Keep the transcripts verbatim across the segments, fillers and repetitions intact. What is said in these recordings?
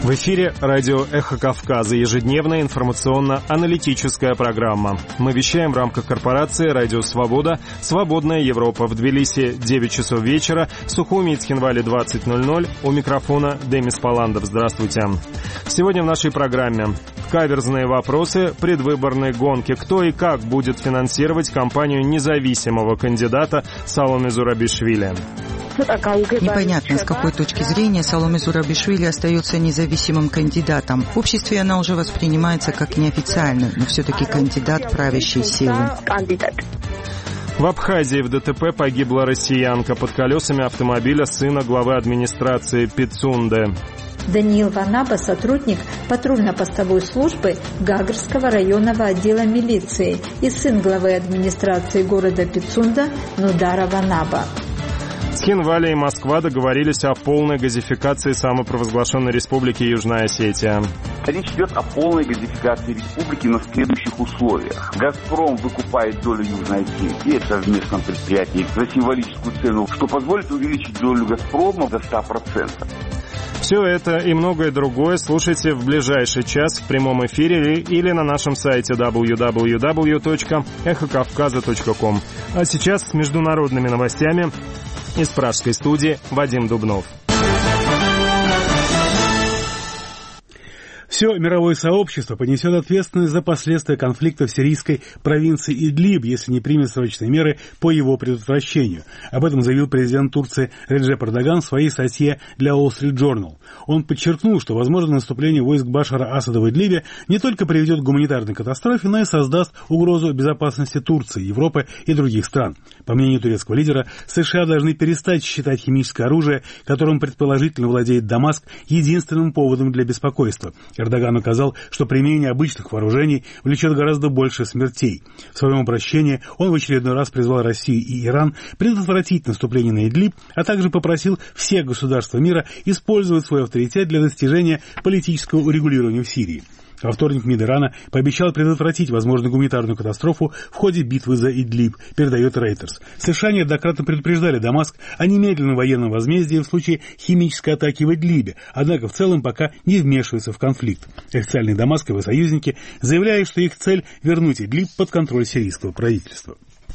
В эфире радио «Эхо Кавказа», ежедневная информационно-аналитическая программа. Мы вещаем в рамках корпорации «Радио Свобода», «Свободная Европа». В Тбилиси девять часов вечера, в Сухуми и Цхинвале двадцать ноль ноль. У микрофона Демис Паландов. Здравствуйте. Сегодня в нашей программе каверзные вопросы предвыборной гонки. Кто и как будет финансировать кампанию независимого кандидата Саломе Зурабишвили? Непонятно, с какой точки зрения Саломе Зурабишвили остается независимым кандидатом. В обществе она уже воспринимается как неофициальный, но все-таки кандидат правящей силы. В Абхазии в ДТП погибла россиянка под колесами автомобиля сына главы администрации Пицунды. Даниил Ванаба, сотрудник патрульно-постовой службы Гагарского районного отдела милиции и сын главы администрации города Пицунда Нудара Ванаба. Цхинвали и Москва договорились о полной газификации самопровозглашенной республики Южная Осетия. Речь идет о полной газификации республики на следующих условиях. «Газпром» выкупает долю Южной Осетии в совместном предприятии за символическую цену, что позволит увеличить долю «Газпрома» до ста процентов. Все это и многое другое слушайте в ближайший час в прямом эфире или на нашем сайте дабл ю дабл ю дабл ю точка эхо кавказа точка ком. А сейчас с международными новостями из пражской студии Вадим Дубнов. Все мировое сообщество понесет ответственность за последствия конфликта в сирийской провинции Идлиб, если не примет срочные меры по его предотвращению. Об этом заявил президент Турции Реджеп Эрдоган в своей статье для Wall Street Journal. Он подчеркнул, что возможное наступление войск Башара Асада в Идлибе не только приведет к гуманитарной катастрофе, но и создаст угрозу безопасности Турции, Европы и других стран. По мнению турецкого лидера, США должны перестать считать химическое оружие, которым предположительно владеет Дамаск, единственным поводом для беспокойства. Эрдоган указал, что применение обычных вооружений влечет гораздо больше смертей. В своем обращении он в очередной раз призвал Россию и Иран предотвратить наступление на Идлиб, а также попросил все государства мира использовать свой авторитет для достижения политического урегулирования в Сирии. Во вторник МИД Ирана пообещал предотвратить возможную гуманитарную катастрофу в ходе битвы за Идлиб, передает Рейтерс. США неоднократно предупреждали Дамаск о немедленном военном возмездии в случае химической атаки в Идлибе, однако в целом пока не вмешиваются в конфликт. Официальные дамасковые союзники заявляют, что их цель – вернуть Идлиб под контроль сирийского правительства.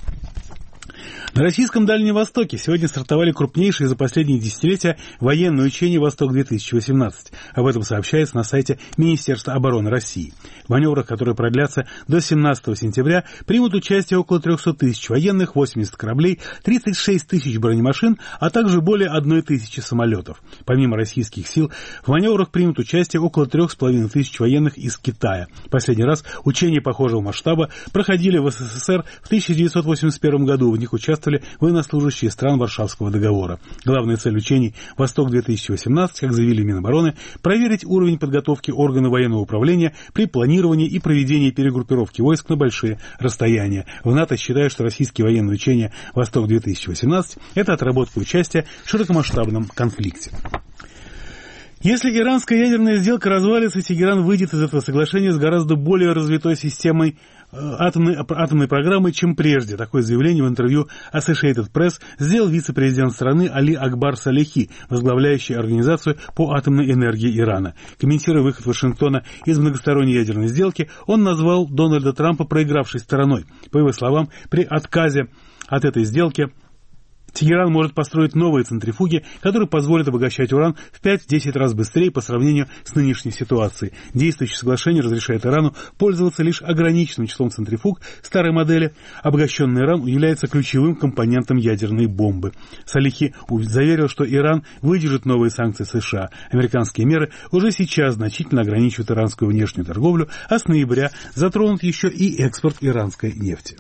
На российском Дальнем Востоке сегодня стартовали крупнейшие за последние десятилетия военные учения «Восток-две тысячи восемнадцать». Об этом сообщается на сайте Министерства обороны России. В маневрах, которые продлятся до семнадцатого сентября, примут участие около триста тысяч военных, восемьдесят кораблей, тридцать шесть тысяч бронемашин, а также более одной тысячи самолетов. Помимо российских сил, в маневрах примут участие около трех с половиной тысяч военных из Китая. Последний раз учения похожего масштаба проходили в СССР в тысяча девятьсот восемьдесят первом году. В них участвовали военнослужащие стран Варшавского договора. Главная цель учений «Восток-две тысячи восемнадцать», как заявили в Минобороны, проверить уровень подготовки органов военного управления при планировании и проведении перегруппировки войск на большие расстояния. В НАТО считают, что российские военные учения «Восток-две тысячи восемнадцать» — это отработка участия в широкомасштабном конфликте. Если иранская ядерная сделка развалится, Тегеран выйдет из этого соглашения с гораздо более развитой системой атомной, атомной программы, чем прежде. Такое заявление в интервью Associated Press сделал вице-президент страны Али Акбар Салехи, возглавляющий организацию по атомной энергии Ирана. Комментируя выход Вашингтона из многосторонней ядерной сделки, он назвал Дональда Трампа проигравшей стороной. По его словам, при отказе от этой сделки Тегеран может построить новые центрифуги, которые позволят обогащать уран в пять-десять раз быстрее по сравнению с нынешней ситуацией. Действующее соглашение разрешает Ирану пользоваться лишь ограниченным числом центрифуг старой модели. Обогащенный уран является ключевым компонентом ядерной бомбы. Салихи заверил, что Иран выдержит новые санкции США. Американские меры уже сейчас значительно ограничивают иранскую внешнюю торговлю, а с ноября затронут еще и экспорт иранской нефти.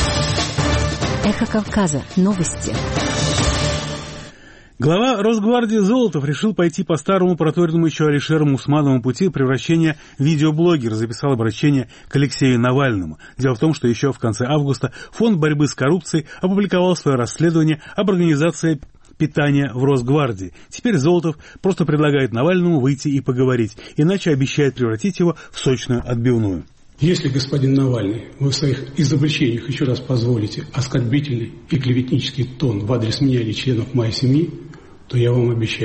Эхо Кавказа. Новости. Глава Росгвардии Золотов решил пойти по старому проторенному еще Алишером Усмановому пути превращения в видеоблогера, записал обращение к Алексею Навальному. Дело в том, что еще в конце августа Фонд борьбы с коррупцией опубликовал свое расследование об организации питания в Росгвардии. Теперь Золотов просто предлагает Навальному выйти и поговорить, иначе обещает превратить его в сочную отбивную. Если, господин Навальный, вы в своих изобличениях еще раз позволите оскорбительный и клеветнический тон в адрес меня или членов моей семьи, то я вам обещаю,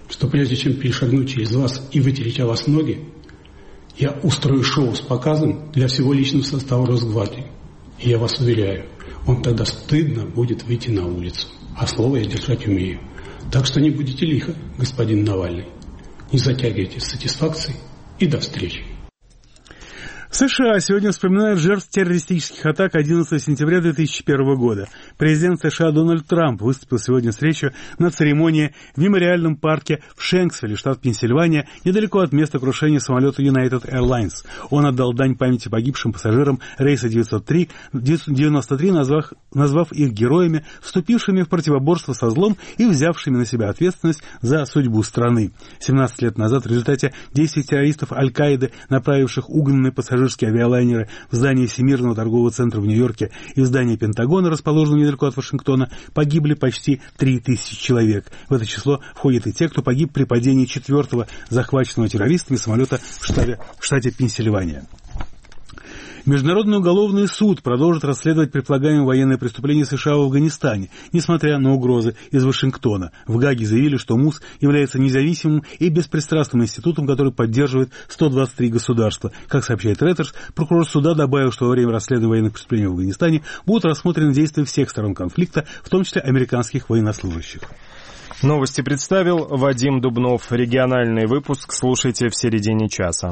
что прежде чем перешагнуть через вас и вытереть о вас ноги, я устрою шоу с показом для всего личного состава Росгвардии. И я вас уверяю, вам тогда стыдно будет выйти на улицу. А слово я держать умею. Так что не будете лихо, господин Навальный. Не затягивайте с сатисфакцией и до встречи. США сегодня вспоминают жертв террористических атак одиннадцатого сентября две тысячи первого года. Президент США Дональд Трамп выступил сегодня с речью на церемонии в мемориальном парке в Шенксвилле, штат Пенсильвания, недалеко от места крушения самолета United Airlines. Он отдал дань памяти погибшим пассажирам рейса девятьсот девяносто три, назвав, назвав их героями, вступившими в противоборство со злом и взявшими на себя ответственность за судьбу страны. семнадцать лет назад в результате действий террористов Аль-Каиды, направивших угнанные пассажиры авиалайнеры в здании Всемирного торгового центра в Нью-Йорке и в здании Пентагона, расположенном недалеко от Вашингтона, погибли почти три тысячи человек. В это число входят и те, кто погиб при падении четвертого захваченного террористами самолета в штате, в штате Пенсильвания. Международный уголовный суд продолжит расследовать предполагаемые военные преступления США в Афганистане, несмотря на угрозы из Вашингтона. В Гааге заявили, что МУС является независимым и беспристрастным институтом, который поддерживает сто двадцать три государства. Как сообщает Reuters, прокурор суда добавил, что во время расследования военных преступлений в Афганистане будут рассмотрены действия всех сторон конфликта, в том числе американских военнослужащих. Новости представил Вадим Дубнов. Региональный выпуск слушайте в середине часа.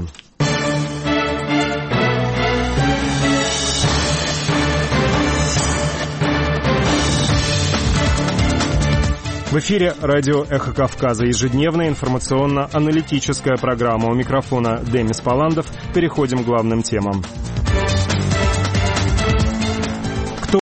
В эфире радио «Эхо Кавказа». Ежедневная информационно-аналитическая программа. У микрофона Демис Паландов. Переходим к главным темам.